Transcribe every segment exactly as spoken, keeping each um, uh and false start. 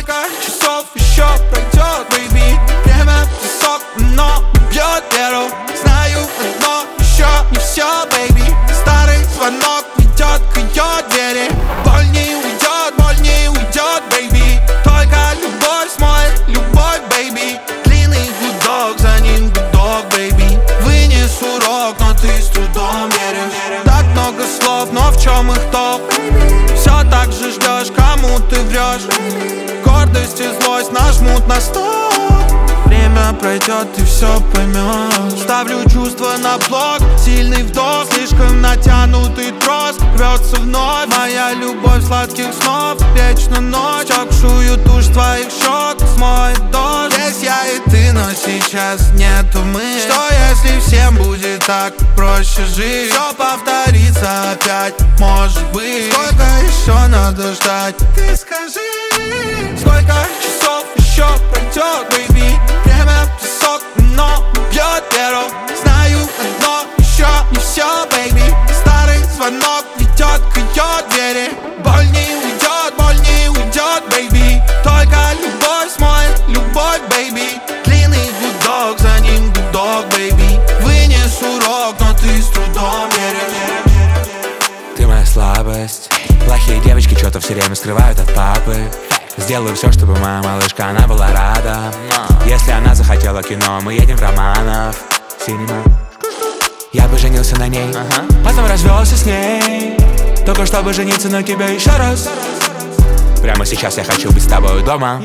Сколько часов еще пройдет, бэйби? Время песок, но бьет веру. Знаю одно, еще не все, бэйби. Старый звонок ведет к ее двери. Боль не уйдет, боль не уйдет, бэйби. Только любовь смоет любовь, бэйби. Длинный гудок, за ним гудок, бэйби. Вынес урок, но ты с трудом веришь. Так много слов, но в чем их толк? Все так же ждешь, кому ты врешь. Гордость и злость нажмут на стоп. Время пройдет, ты все поймешь. Ставлю чувства на блок. Сильный вдох, слишком натянутый трос. Рвется вновь моя любовь сладких снов. Вечно ночь, обшую тушь твоих щек. Смоет дождь. Здесь я и ты, но сейчас нету мы. Что если всем будет так проще жить? Все повторится опять, может быть. Сколько еще надо ждать? Ты скажи. Сколько часов еще пройдет, бэйби? Время песок, но бьет веру. Знаю одно, еще не все, бэйби. Старый звонок ведет к ее двери. Боль не уйдет, боль не уйдет, бэйби. Только любовь смоет любовь, бэйби. Длинный гудок, за ним гудок, бэйби. Вынес урок, но ты с трудом веришь. Ты моя слабость. Плохие девочки что-то все время скрывают от папы. Сделаю все, чтобы моя малышка, она была рада. Если она захотела кино, мы едем в Романов. Синема. Я бы женился на ней, потом развелся с ней, только чтобы жениться на тебе еще раз. Прямо сейчас я хочу быть с тобой дома.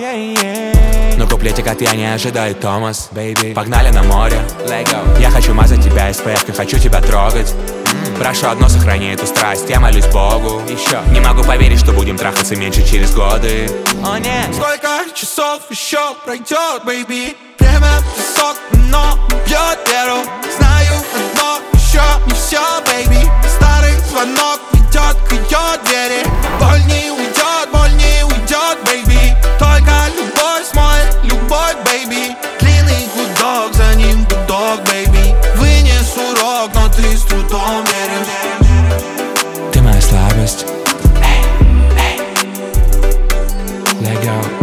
Но куплетик от я не ожидает Томас, baby. Погнали на море. Я хочу мазать тебя эс пэ эф, хочу тебя трогать. Прошу одно, сохрани эту страсть, я молюсь Богу. Еще не могу поверить, что будем трахаться меньше через годы. О нет. Сколько часов еще пройдет, бэйби? Время песок, но бьет веру. Знаю одно, еще не все, бэйби. Старый звонок ведет к ее двери. Боль не уйдет, боль не уйдет, бэйби. Только любовь смоет любовь, бэйби. Длинный гудок, за ним гудок, бэйби. Вынес урок, но ты с трудом веришь. Ты моя слабость. Эй, эй. Let go.